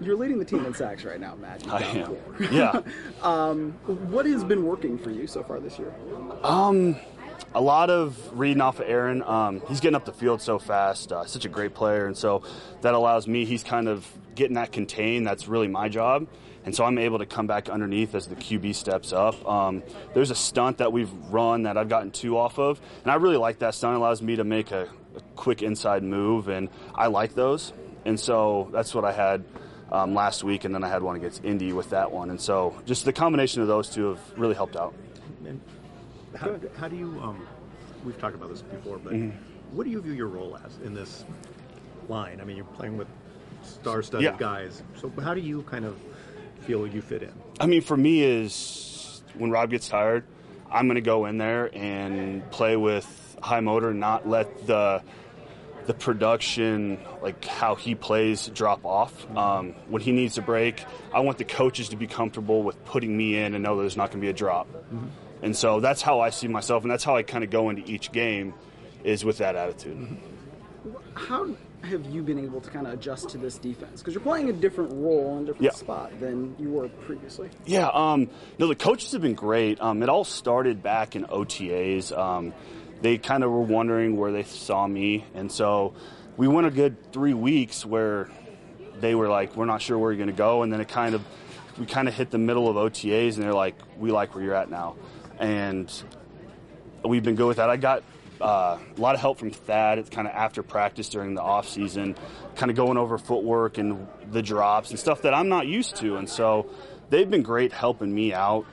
You're leading the team in sacks right now, Matt. I am. Yeah. What has been working for you so far this year? A lot of reading off of Aaron. He's getting up the field so fast. Such a great player, and so that allows me. He's kind of getting that contain. That's really my job. And so I'm able to come back underneath as the QB steps up. There's a stunt that we've run that I've gotten 2 off of, and I really like that stunt. It allows me to make a quick inside move, and I like those. And so that's what I had last week, and then I had one against Indy with that one. And so just the combination of those two have really helped out. And how do you, we've talked about this before, but what do you view your role as in this line? I mean, you're playing with star-studded guys. So how do you kind of feel you fit in? I mean, for me is when Rob gets tired, I'm going to go in there and play with high motor and not let the production, like how he plays, drop off. When he needs to break, I want the coaches to be comfortable with putting me in and know there's not going to be a drop. And so that's how I see myself, and that's how I kind of go into each game, is with that attitude. How have you been able to kind of adjust to this defense? Because you're playing a different role and a different spot than you were previously. Yeah, no, the coaches have been great. It all started back in OTAs. They kind of were wondering where they saw me, and so we went a good 3 weeks where they were like, we're not sure where you're going to go, and then we kind of hit the middle of OTAs, and they're like, we like where you're at now. And we've been good with that. I got a lot of help from Thad. It's kind of after practice during the off season, kind of going over footwork and the drops and stuff that I'm not used to. And so they've been great helping me out,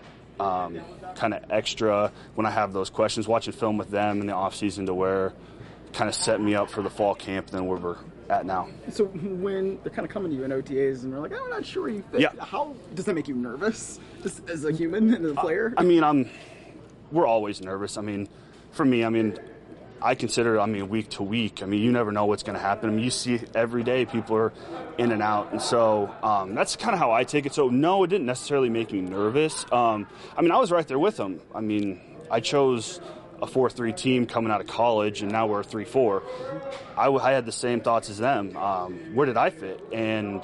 kind of extra when I have those questions, watching film with them in the off season to where kind of set me up for the fall camp and then where we're at now. So when they're kind of coming to you in OTAs and they're like, I'm not sure you fit, how does that make you nervous just as a human and as a player? I mean, we're always nervous. I mean, for me, I consider, week to week. You never know what's going to happen. You see every day people are in and out. And so that's kind of how I take it. So, no, it didn't necessarily make me nervous. I was right there with them. I chose a 4-3 team coming out of college, and now we're a 3-4. I had the same thoughts as them. Where did I fit? And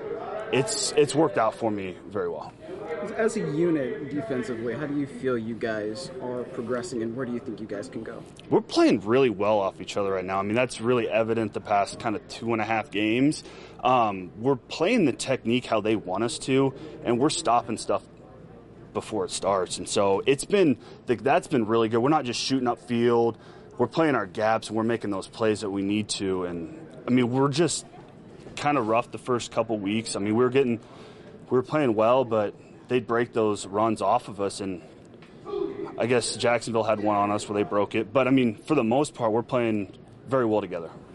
it's worked out for me very well. As a unit defensively, how do you feel you guys are progressing, and where do you think you guys can go? We're playing really well off each other right now. That's really evident the past kind of 2.5 games. We're playing the technique how they want us to, and we're stopping stuff before it starts. And so that's been really good. We're not just shooting up field. We're playing our gaps, and we're making those plays that we need to. And, we're just kind of rough the first couple weeks. We were playing well, but they'd break those runs off of us, and I guess Jacksonville had one on us where they broke it. But, for the most part, we're playing very well together.